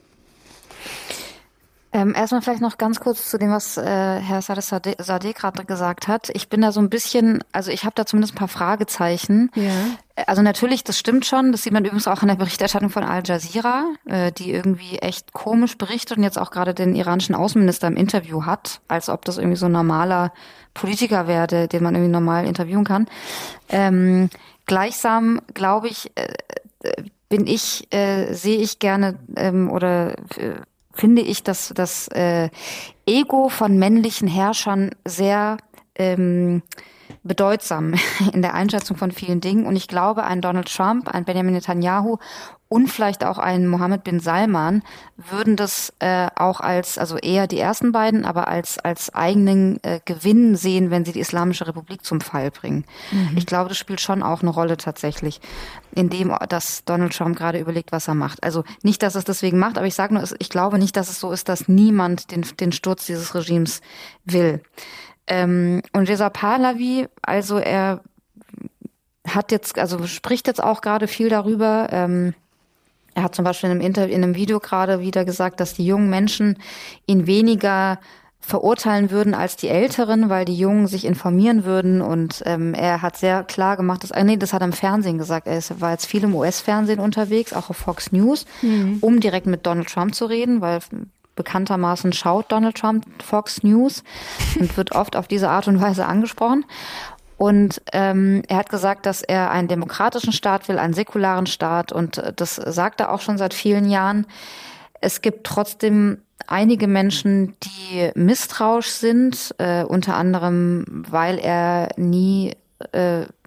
Ähm, erstmal vielleicht noch ganz kurz zu dem, was äh, Herr Sadeh gerade gesagt hat. Ich bin da so ein bisschen, also ich habe da zumindest ein paar Fragezeichen. Ja. Also natürlich, das stimmt schon. Das sieht man übrigens auch in der Berichterstattung von Al Jazeera, äh, die irgendwie echt komisch berichtet und jetzt auch gerade den iranischen Außenminister im Interview hat, als ob das irgendwie so ein normaler Politiker wäre, den man irgendwie normal interviewen kann. Ähm, gleichsam, glaube ich, äh, bin ich, äh, sehe ich gerne ähm, oder äh, finde ich, dass das äh, Ego von männlichen Herrschern sehr ähm, bedeutsam in der Einschätzung von vielen Dingen. Und ich glaube, ein Donald Trump, ein Benjamin Netanyahu und vielleicht auch ein Mohammed bin Salman würden das äh, auch als, also eher die ersten beiden, aber als als eigenen äh, Gewinn sehen, wenn sie die Islamische Republik zum Fall bringen. Mhm. Ich glaube, das spielt schon auch eine Rolle tatsächlich, in dem, dass Donald Trump gerade überlegt, was er macht. Also nicht, dass er es deswegen macht, aber ich sage nur, ich glaube nicht, dass es so ist, dass niemand den den Sturz dieses Regimes will. Ähm, und Reza Pahlavi, also er hat jetzt, also spricht jetzt auch gerade viel darüber. Ähm, er hat zum Beispiel in einem Interview, in einem Video gerade wieder gesagt, dass die jungen Menschen ihn weniger verurteilen würden als die Älteren, weil die Jungen sich informieren würden. Und ähm, er hat sehr klar gemacht, dass, äh, nee, das hat er im Fernsehen gesagt. Er ist, war jetzt viel im U S-Fernsehen unterwegs, auch auf Fox News, mhm. um direkt mit Donald Trump zu reden, weil bekanntermaßen schaut Donald Trump Fox News und wird oft auf diese Art und Weise angesprochen. Und ähm, er hat gesagt, dass er einen demokratischen Staat will, einen säkularen Staat. Und das sagt er auch schon seit vielen Jahren. Es gibt trotzdem einige Menschen, die misstrauisch sind, äh, unter anderem, weil er nie äh,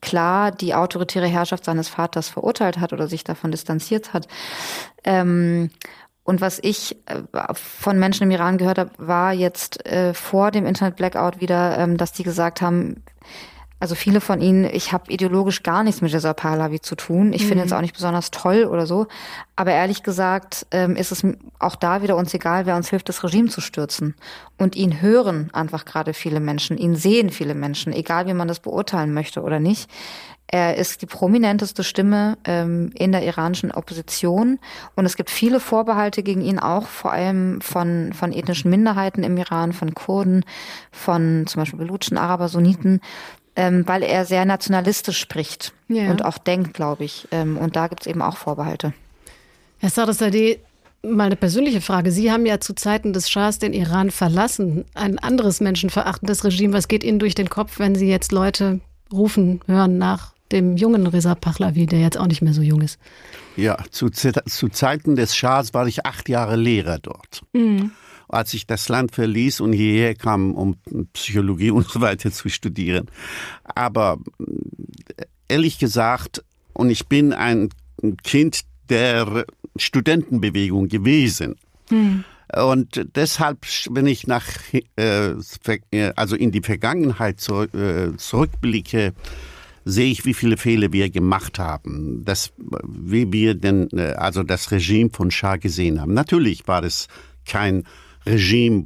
klar die autoritäre Herrschaft seines Vaters verurteilt hat oder sich davon distanziert hat. Ähm, und was ich von Menschen im Iran gehört habe, war jetzt äh, vor dem Internet-Blackout wieder, ähm, dass die gesagt haben, also viele von ihnen, ich habe ideologisch gar nichts mit Reza Pahlavi zu tun. Ich mhm. finde es auch nicht besonders toll oder so. Aber ehrlich gesagt ähm, ist es auch da wieder uns egal, wer uns hilft, das Regime zu stürzen. Und ihn hören einfach gerade viele Menschen, ihn sehen viele Menschen, egal wie man das beurteilen möchte oder nicht. Er ist die prominenteste Stimme ähm, in der iranischen Opposition. Und es gibt viele Vorbehalte gegen ihn, auch vor allem von, von ethnischen Minderheiten im Iran, von Kurden, von zum Beispiel Belutschen, Araber, Sunniten. Ähm, weil er sehr nationalistisch spricht ja. und auch denkt, glaube ich. Ähm, und da gibt es eben auch Vorbehalte. Herr Sadegh, mal eine persönliche Frage. Sie haben ja zu Zeiten des Schahs den Iran verlassen. Ein anderes menschenverachtendes Regime. Was geht Ihnen durch den Kopf, wenn Sie jetzt Leute rufen, hören nach dem jungen Reza Pahlavi, der jetzt auch nicht mehr so jung ist? Ja, zu, zu Zeiten des Schahs war ich acht Jahre Lehrer dort. Mhm. Als ich das Land verließ und hierher kam, um Psychologie und so weiter zu studieren. Aber ehrlich gesagt, und ich bin ein Kind der Studentenbewegung gewesen. Hm. Und deshalb, wenn ich nach, äh, also in die Vergangenheit zurück, äh, zurückblicke, sehe ich, wie viele Fehler wir gemacht haben, das, wie wir denn, also das Regime von Schah gesehen haben. Natürlich war es kein Regime,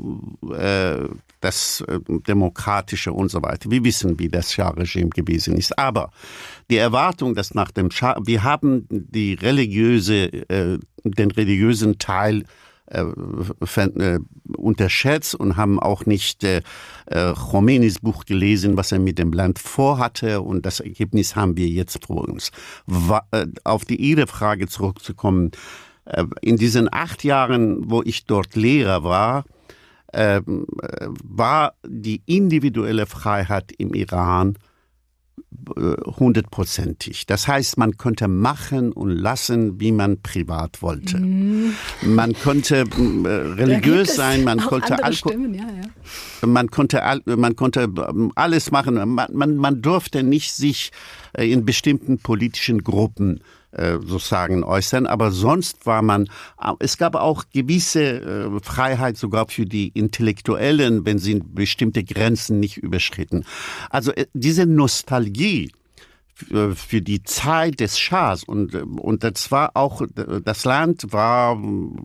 äh, das äh, demokratische und so weiter. Wir wissen, wie das Schah-Regime gewesen ist. Aber die Erwartung, dass nach dem Schah, wir haben die religiöse, äh, den religiösen Teil äh, äh, unterschätzt und haben auch nicht äh, äh, Khomeinis Buch gelesen, was er mit dem Land vorhatte. Und das Ergebnis haben wir jetzt vor uns. Wa- äh, auf die Ihre Frage zurückzukommen. In diesen acht Jahren, wo ich dort Lehrer war, äh, war die individuelle Freiheit im Iran hundertprozentig. Das heißt, man konnte machen und lassen, wie man privat wollte. Mm. Man konnte äh, religiös sein, man konnte, Alko- Stimmen, ja, ja. man konnte man konnte alles machen. Man, man, man durfte nicht sich in bestimmten politischen Gruppen sozusagen äußern, aber sonst war man, es gab auch gewisse Freiheit sogar für die Intellektuellen, wenn sie bestimmte Grenzen nicht überschritten. Also diese Nostalgie für die Zeit des Schahs und, und das war auch, das Land war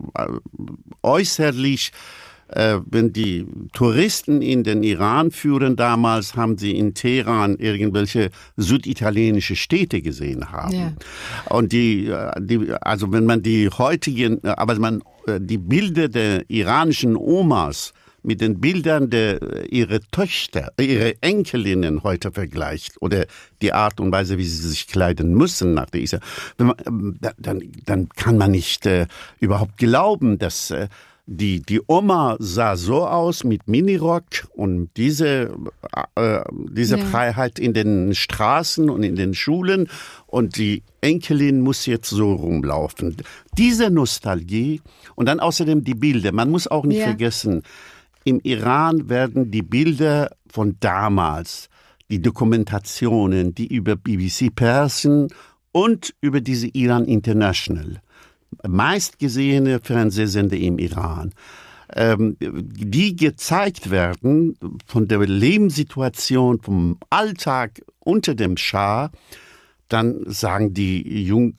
äußerlich, wenn die Touristen in den Iran führen damals, haben sie in Teheran irgendwelche süditalienische Städte gesehen haben. Ja. Und die, die, also wenn man die heutigen, aber man die Bilder der iranischen Omas mit den Bildern der ihre Töchter, ihre Enkelinnen heute vergleicht oder die Art und Weise, wie sie sich kleiden müssen nach der Isra, dann, dann kann man nicht äh, überhaupt glauben, dass äh, Die, die Oma sah so aus mit Minirock und diese, äh, diese ja. Freiheit in den Straßen und in den Schulen und die Enkelin muss jetzt so rumlaufen. Diese Nostalgie und dann außerdem die Bilder. Man muss auch nicht ja. vergessen, im Iran werden die Bilder von damals, die Dokumentationen, die über B B C Persian und über diese Iran International, meistgesehene Fernsehsender im Iran, ähm, die gezeigt werden von der Lebenssituation, vom Alltag unter dem Schah, dann sagen die Jung,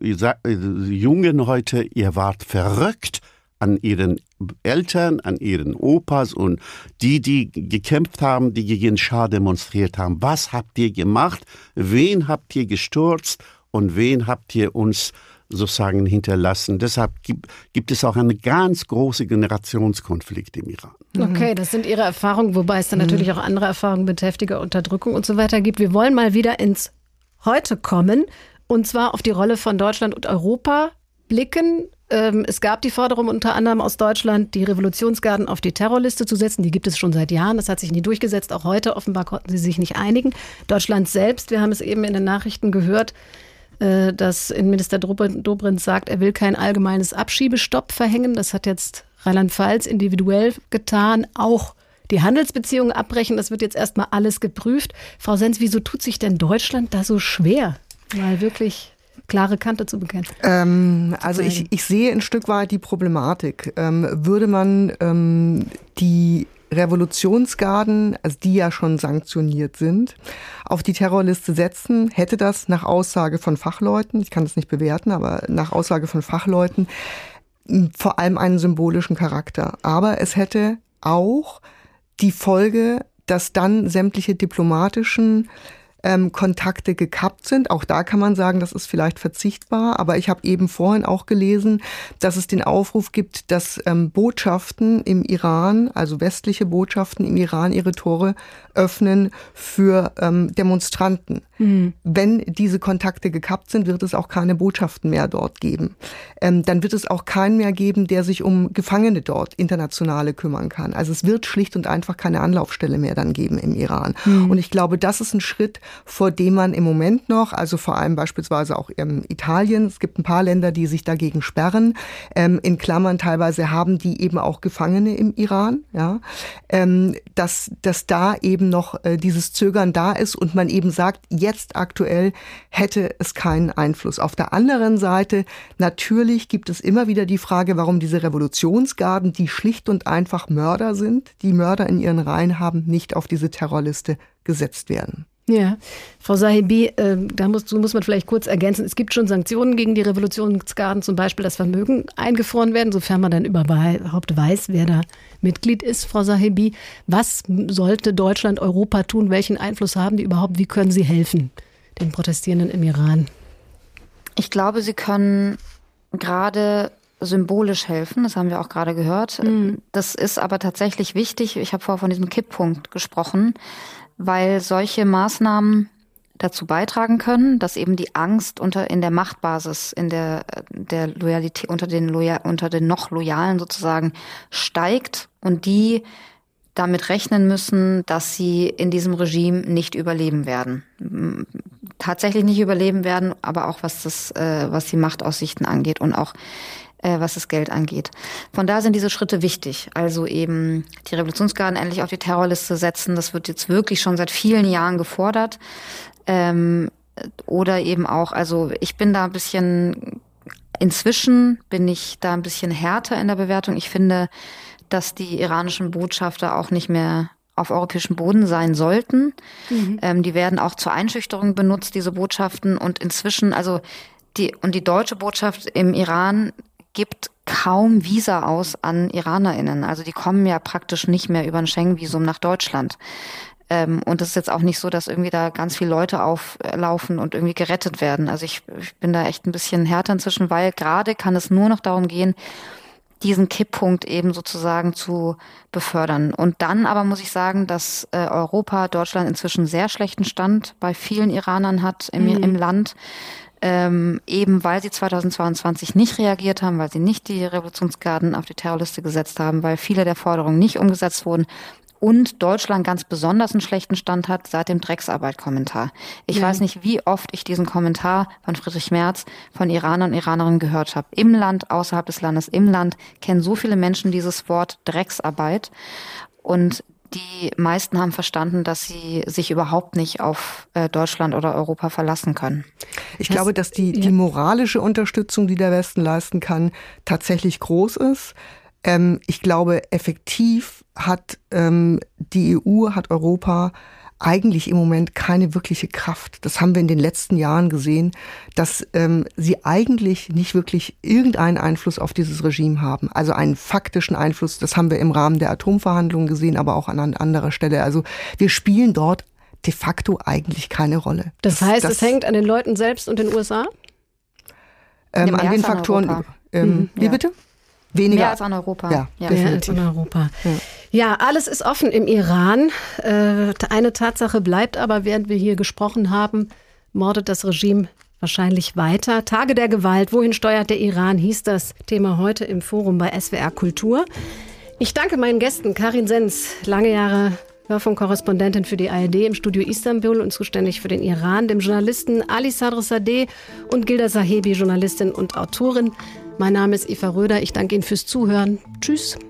Jungen heute, ihr wart verrückt an ihren Eltern, an ihren Opas und die, die gekämpft haben, die gegen Schah demonstriert haben. Was habt ihr gemacht? Wen habt ihr gestürzt? Und wen habt ihr uns sozusagen hinterlassen? Deshalb gibt, gibt es auch einen ganz großen Generationskonflikt im Iran. Okay, das sind Ihre Erfahrungen, wobei es dann mhm. natürlich auch andere Erfahrungen mit heftiger Unterdrückung und so weiter gibt. Wir wollen mal wieder ins Heute kommen und zwar auf die Rolle von Deutschland und Europa blicken. Es gab die Forderung unter anderem aus Deutschland, die Revolutionsgarden auf die Terrorliste zu setzen. Die gibt es schon seit Jahren. Das hat sich nie durchgesetzt. Auch heute offenbar konnten sie sich nicht einigen. Deutschland selbst, wir haben es eben in den Nachrichten gehört, dass Innenminister Dobrindt sagt, er will kein allgemeines Abschiebestopp verhängen. Das hat jetzt Rheinland-Pfalz individuell getan. Auch die Handelsbeziehungen abbrechen. Das wird jetzt erstmal alles geprüft. Frau Sens, wieso tut sich denn Deutschland da so schwer, mal wirklich klare Kante zu bekennen? Ähm, also ich, ich sehe ein Stück weit die Problematik. Ähm, würde man ähm, die Revolutionsgarden, also die ja schon sanktioniert sind, auf die Terrorliste setzen, hätte das nach Aussage von Fachleuten, ich kann das nicht bewerten, aber nach Aussage von Fachleuten, vor allem einen symbolischen Charakter. Aber es hätte auch die Folge, dass dann sämtliche diplomatischen ähm, Kontakte gekappt sind. Auch da kann man sagen, das ist vielleicht verzichtbar. Aber ich habe eben vorhin auch gelesen, dass es den Aufruf gibt, dass ähm, Botschaften im Iran, also westliche Botschaften im Iran, ihre Tore öffnen für ähm, Demonstranten. Mhm. Wenn diese Kontakte gekappt sind, wird es auch keine Botschaften mehr dort geben. Ähm, dann wird es auch keinen mehr geben, der sich um Gefangene dort, Internationale, kümmern kann. Also es wird schlicht und einfach keine Anlaufstelle mehr dann geben im Iran. Mhm. Und ich glaube, das ist ein Schritt, vor dem man im Moment noch, also vor allem beispielsweise auch in Italien, es gibt ein paar Länder, die sich dagegen sperren, ähm, in Klammern teilweise haben die eben auch Gefangene im Iran, ja, ähm, dass, dass da eben noch äh, dieses Zögern da ist und man eben sagt, jetzt aktuell hätte es keinen Einfluss. Auf der anderen Seite, natürlich gibt es immer wieder die Frage, warum diese Revolutionsgarden, die schlicht und einfach Mörder sind, die Mörder in ihren Reihen haben, nicht auf diese Terrorliste gesetzt werden. Ja, Frau Sahibi, äh, da muss, muss man vielleicht kurz ergänzen, es gibt schon Sanktionen gegen die Revolutionsgarden, zum Beispiel das Vermögen eingefroren werden, sofern man dann überhaupt weiß, wer da Mitglied ist. Frau Sahibi, was sollte Deutschland, Europa tun? Welchen Einfluss haben die überhaupt? Wie können sie helfen, den Protestierenden im Iran? Ich glaube, sie können gerade symbolisch helfen, das haben wir auch gerade gehört. Mhm. Das ist aber tatsächlich wichtig. Ich habe vorher von diesem Kipppunkt gesprochen, weil solche Maßnahmen dazu beitragen können, dass eben die Angst unter in der Machtbasis, in der der Loyalität unter den Loyal, unter den noch Loyalen sozusagen steigt und die damit rechnen müssen, dass sie in diesem Regime nicht überleben werden. Tatsächlich nicht überleben werden, aber auch was das äh, was die Machtaussichten angeht und auch was das Geld angeht. Von da sind diese Schritte wichtig. Also eben die Revolutionsgarden endlich auf die Terrorliste setzen. Das wird jetzt wirklich schon seit vielen Jahren gefordert. Ähm, oder eben auch, also ich bin da ein bisschen, inzwischen bin ich da ein bisschen härter in der Bewertung. Ich finde, dass die iranischen Botschafter auch nicht mehr auf europäischem Boden sein sollten. Mhm. Ähm, die werden auch zur Einschüchterung benutzt, diese Botschaften. Und inzwischen, also die, und die deutsche Botschaft im Iran gibt kaum Visa aus an IranerInnen. Also die kommen ja praktisch nicht mehr über ein Schengen-Visum nach Deutschland. Ähm, und es ist jetzt auch nicht so, dass irgendwie da ganz viele Leute auflaufen und irgendwie gerettet werden. Also ich, ich bin da echt ein bisschen härter inzwischen, weil gerade kann es nur noch darum gehen, diesen Kipppunkt eben sozusagen zu befördern. Und dann aber muss ich sagen, dass äh, Europa, Deutschland inzwischen sehr schlechten Stand bei vielen Iranern hat im, mhm. im Land. Ähm, eben weil sie zweitausendzweiundzwanzig nicht reagiert haben, weil sie nicht die Revolutionsgarden auf die Terrorliste gesetzt haben, weil viele der Forderungen nicht umgesetzt wurden und Deutschland ganz besonders einen schlechten Stand hat seit dem Drecksarbeit-Kommentar. Ich ja. weiß nicht, wie oft ich diesen Kommentar von Friedrich Merz von Iranern und Iranerinnen gehört habe. Im Land, außerhalb des Landes, im Land kennen so viele Menschen dieses Wort Drecksarbeit und die meisten haben verstanden, dass sie sich überhaupt nicht auf äh, Deutschland oder Europa verlassen können. Ich das, glaube, dass die, die moralische Unterstützung, die der Westen leisten kann, tatsächlich groß ist. Ähm, ich glaube, effektiv hat ähm, die E U, hat Europa eigentlich im Moment keine wirkliche Kraft. Das haben wir in den letzten Jahren gesehen, dass ähm, sie eigentlich nicht wirklich irgendeinen Einfluss auf dieses Regime haben. Also einen faktischen Einfluss, das haben wir im Rahmen der Atomverhandlungen gesehen, aber auch an anderer Stelle. Also wir spielen dort de facto eigentlich keine Rolle. Das, das heißt, das, es hängt an den Leuten selbst und den U S A? Ähm, an den Faktoren. Ähm, mhm, wie ja. bitte? Weniger. Mehr als an Europa. Ja, ja. Mehr als an Europa. Ja. ja, alles ist offen im Iran. Äh, eine Tatsache bleibt aber, während wir hier gesprochen haben, mordet das Regime wahrscheinlich weiter. Tage der Gewalt, wohin steuert der Iran, hieß das Thema heute im Forum bei S W R Kultur. Ich danke meinen Gästen, Karin Sens, lange Jahre Hörfunkkorrespondentin für die A R D im Studio Istanbul und zuständig für den Iran, dem Journalisten Ali Sadr-Sadeh und Gilda Sahibi, Journalistin und Autorin. Mein Name ist Eva Röder. Ich danke Ihnen fürs Zuhören. Tschüss.